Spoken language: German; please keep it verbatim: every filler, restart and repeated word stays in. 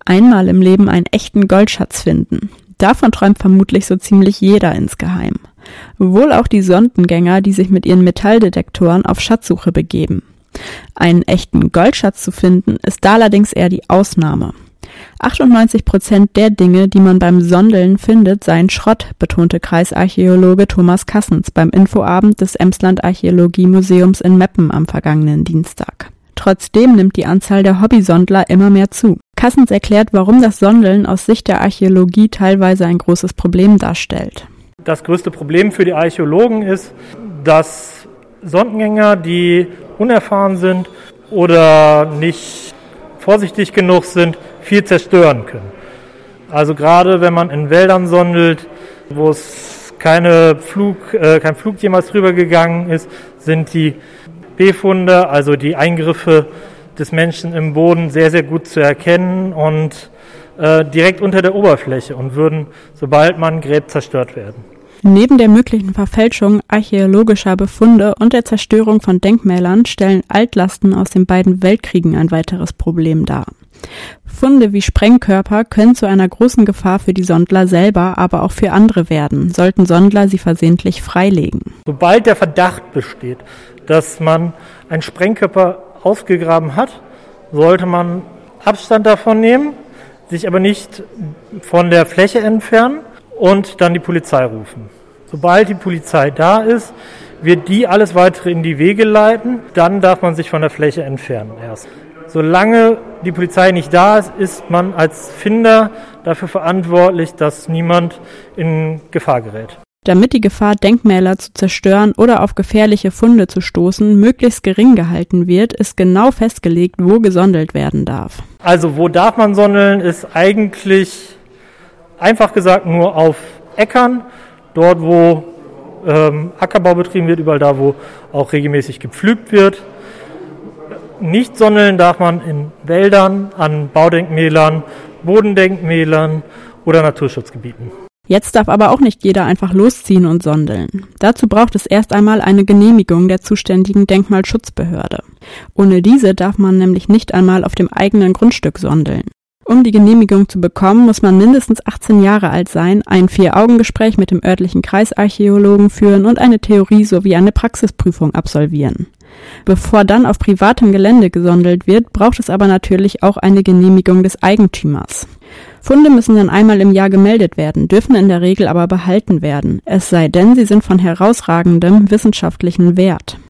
Einmal im Leben einen echten Goldschatz finden. Davon träumt vermutlich so ziemlich jeder insgeheim. Wohl auch die Sondengänger, die sich mit ihren Metalldetektoren auf Schatzsuche begeben. Einen echten Goldschatz zu finden, ist da allerdings eher die Ausnahme. achtundneunzig Prozent der Dinge, die man beim Sondeln findet, seien Schrott, betonte Kreisarchäologe Thomas Kassens beim Infoabend des Emsland Archäologiemuseums in Meppen am vergangenen Dienstag. Trotzdem nimmt die Anzahl der Hobbysondler immer mehr zu. Kassens erklärt, warum das Sondeln aus Sicht der Archäologie teilweise ein großes Problem darstellt. Das größte Problem für die Archäologen ist, dass Sondengänger, die unerfahren sind oder nicht vorsichtig genug sind, viel zerstören können. Also gerade wenn man in Wäldern sondelt, wo es keine Flug, äh, kein Flug jemals drüber gegangen ist, sind die Befunde, also die Eingriffe des Menschen im Boden, sehr, sehr gut zu erkennen und äh, direkt unter der Oberfläche und würden, sobald man gräbt, zerstört werden. Neben der möglichen Verfälschung archäologischer Befunde und der Zerstörung von Denkmälern stellen Altlasten aus den beiden Weltkriegen ein weiteres Problem dar. Funde wie Sprengkörper können zu einer großen Gefahr für die Sondler selber, aber auch für andere werden, sollten Sondler sie versehentlich freilegen. Sobald der Verdacht besteht, dass man einen Sprengkörper ausgegraben hat, sollte man Abstand davon nehmen, sich aber nicht von der Fläche entfernen und dann die Polizei rufen. Sobald die Polizei da ist, wird die alles weitere in die Wege leiten, dann darf man sich von der Fläche entfernen erst. Solange die Polizei nicht da ist, ist man als Finder dafür verantwortlich, dass niemand in Gefahr gerät. Damit die Gefahr, Denkmäler zu zerstören oder auf gefährliche Funde zu stoßen, möglichst gering gehalten wird, ist genau festgelegt, wo gesondelt werden darf. Also wo darf man sondeln, ist eigentlich einfach gesagt nur auf Äckern, dort wo ähm, Ackerbau betrieben wird, überall da, wo auch regelmäßig gepflügt wird. Nicht sondeln darf man in Wäldern, an Baudenkmälern, Bodendenkmälern oder Naturschutzgebieten. Jetzt darf aber auch nicht jeder einfach losziehen und sondeln. Dazu braucht es erst einmal eine Genehmigung der zuständigen Denkmalschutzbehörde. Ohne diese darf man nämlich nicht einmal auf dem eigenen Grundstück sondeln. Um die Genehmigung zu bekommen, muss man mindestens achtzehn Jahre alt sein, ein Vier-Augen-Gespräch mit dem örtlichen Kreisarchäologen führen und eine Theorie- sowie eine Praxisprüfung absolvieren. Bevor dann auf privatem Gelände gesondelt wird, braucht es aber natürlich auch eine Genehmigung des Eigentümers. Funde müssen dann einmal im Jahr gemeldet werden, dürfen in der Regel aber behalten werden, es sei denn, sie sind von herausragendem wissenschaftlichen Wert.